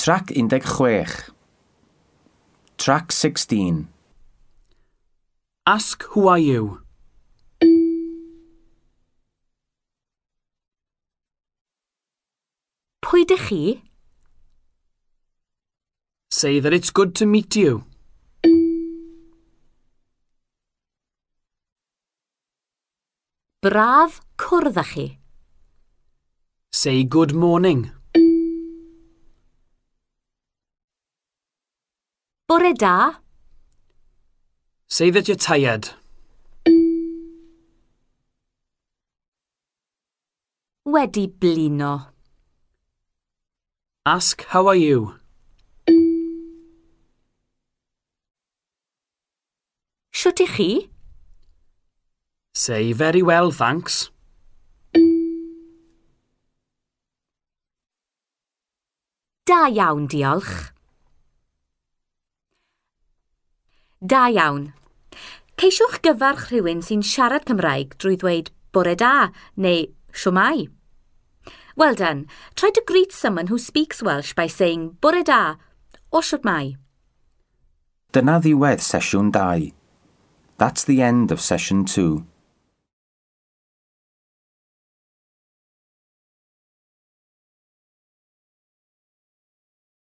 Trac 16. Trac 16. Ask who are you. Pwy dych chi? Say that it's good to meet you. Braf cwrdd â chi. Say good morning. Bore da. Say that you're tired. Wedi blino. Ask how are you. Shwt i chi? Say very well, thanks. Da iawn, diolch. Da iawn. Ceisiwch gyfarch rhywun sy'n siarad Cymraeg drwy ddweud bore da neu shwmai. Well done. Try to greet someone who speaks Welsh by saying bore da or shwmai. Dyna ddiwedd sesiwn 2. That's the end of session 2.